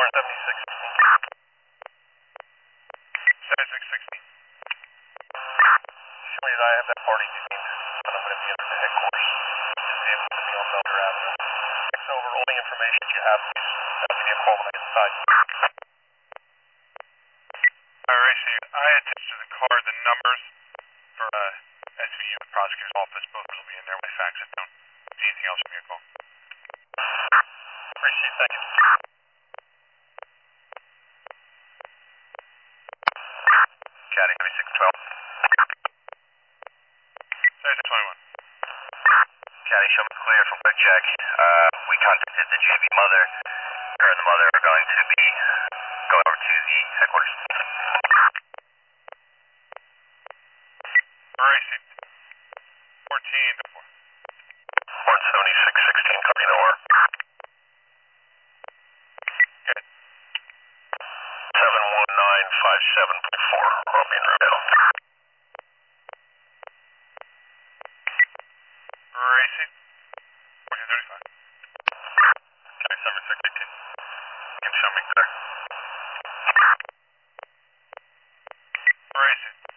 Star 76. 7616. Showing that I have that party detained, but I'm going to be under the headquarters. Should be able to be on Belder Avenue. X over all the information you have, please. I'll give you a call when I get inside. Alright, so I attached to the card the numbers for SVU and prosecutor's office. Both will be in there. My fax it down. If anything else, give me a call. Appreciate it. Thank you. Caddy, 7612. 7621. Caddy, show me clear from quick check. We contacted the JV mother. Her and the mother are going to be going over to the headquarters. Racing. 14 to 4. 17616, copy, no more. Good. 71957.4, Robbie and Rodale. Racing. 1435. Caddy, 7618. You can show me clear. Racing.